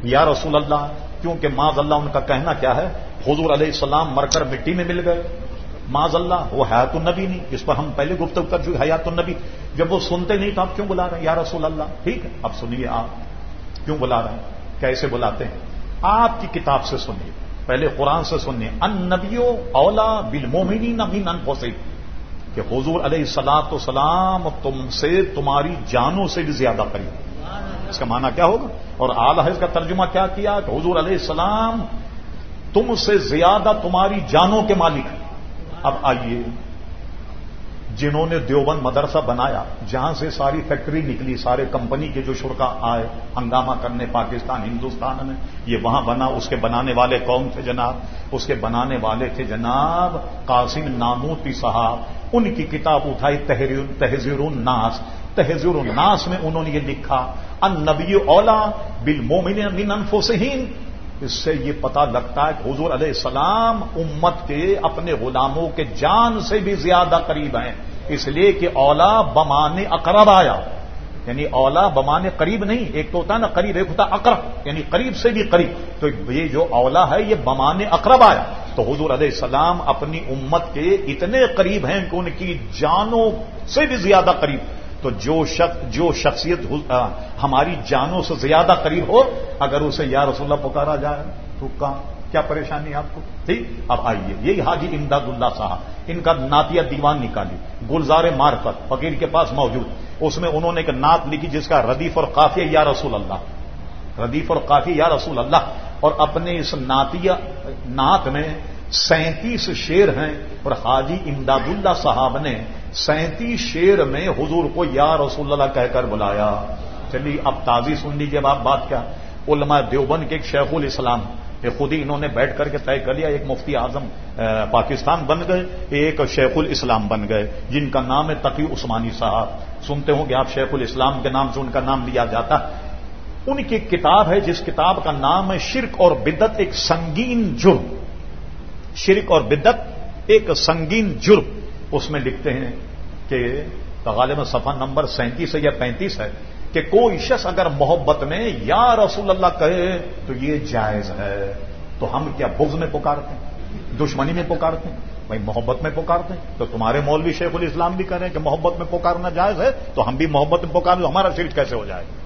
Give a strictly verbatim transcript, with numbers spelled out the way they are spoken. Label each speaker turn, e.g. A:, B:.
A: یا رسول اللہ، کیونکہ معاذ اللہ ان کا کہنا کیا ہے، حضور علیہ السلام مر کر مٹی میں مل گئے، معاذ اللہ وہ حیات النبی نہیں، اس پر ہم پہلے گفتگو کر چکے، حیات النبی جب وہ سنتے نہیں تو آپ کیوں بلا رہے ہیں یا رسول اللہ؟ ٹھیک ہے اب سنیے آپ کیوں بلا رہے ہیں، کیسے بلاتے ہیں، آپ کی کتاب سے سنیے، پہلے قرآن سے سنیے، النبیو اولا بالمومنین من انفسہم، کہ حضور علیہ الصلوۃ والسلام تم سے تمہاری جانوں سے بھی زیادہ قریب، اس کا معنی کیا ہوگا؟ اور اعلی حدیث کا ترجمہ کیا کیا کہ حضور علیہ السلام تم سے زیادہ تمہاری جانوں کے مالک ہیں۔ اب آئیے، جنہوں نے دیوبند مدرسہ بنایا، جہاں سے ساری فیکٹری نکلی، سارے کمپنی کے جو شرکا آئے ہنگامہ کرنے پاکستان ہندوستان میں، یہ وہاں بنا، اس کے بنانے والے کون تھے جناب؟ اس کے بنانے والے تھے جناب قاسم ناموتی صاحب، ان کی کتاب اٹھائی تحذیر الناس، تحذیر الناس میں انہوں نے یہ لکھا النبی اولا بالمومنین من انفسہم، اس سے یہ پتا لگتا ہے کہ حضور علیہ السلام امت کے اپنے غلاموں کے جان سے بھی زیادہ قریب ہیں، اس لیے کہ اولا بمانے اقرب آیا، یعنی اولا بمانے قریب نہیں، ایک تو ہوتا ہے نا قریب، ایک ہوتا اقرب، یعنی قریب سے بھی قریب، تو یہ جو اولا ہے یہ بمانے اقرب آیا، تو حضور علیہ السلام اپنی امت کے اتنے قریب ہیں کہ ان کی جانوں سے بھی زیادہ قریب، تو جو شخص جو شخصیت ہماری جانوں سے زیادہ قریب ہو، اگر اسے یا رسول اللہ پکارا جائے تو کیا پریشانی آپ کو؟ ٹھیک، اب آئیے، یہی حاجی امداد اللہ صاحب، ان کا نعتیہ دیوان نکالی، گلزار معرفت فقیر کے پاس موجود، اس میں انہوں نے ایک نعت لکھی جس کا ردیف اور قافیہ یا رسول اللہ، ردیف اور قافیہ یا رسول اللہ، اور اپنے اس نعتیہ نعت میں سینتیس شعر ہیں، اور حاجی امداد اللہ صاحب نے سینتیس شعر میں حضور کو یا رسول اللہ کہہ کر بلایا۔ چلیے اب تازی سن لیجیے، اب آپ بات کیا، علماء دیوبند کے ایک شیخ الاسلام، یہ خود ہی انہوں نے بیٹھ کر کے طے کر لیا، ایک مفتی اعظم پاکستان بن گئے، ایک شیخ الاسلام بن گئے، جن کا نام ہے تقی عثمانی صاحب، سنتے ہوں کہ آپ شیخ الاسلام کے نام سے ان کا نام لیا جاتا۔ ان کی کتاب ہے جس کتاب کا نام ہے شرک اور بدعت ایک سنگین جرم، شرک اور بدعت ایک سنگین جرم، اس میں لکھتے ہیں کہ غالباً صفحہ نمبر سینتیس ہے یا پینتیس ہے کہ کوئی شخص اگر محبت میں یا رسول اللہ کہے تو یہ جائز ہے، تو ہم کیا بغض میں پکارتے ہیں، دشمنی میں پکارتے ہیں؟ بھائی محبت میں پکارتے ہیں، تو تمہارے مولوی شیخ الاسلام بھی کہہ رہے ہیں کہ محبت میں پکارنا جائز ہے، تو ہم بھی محبت میں پکار لو، ہمارا شرک کیسے ہو جائے؟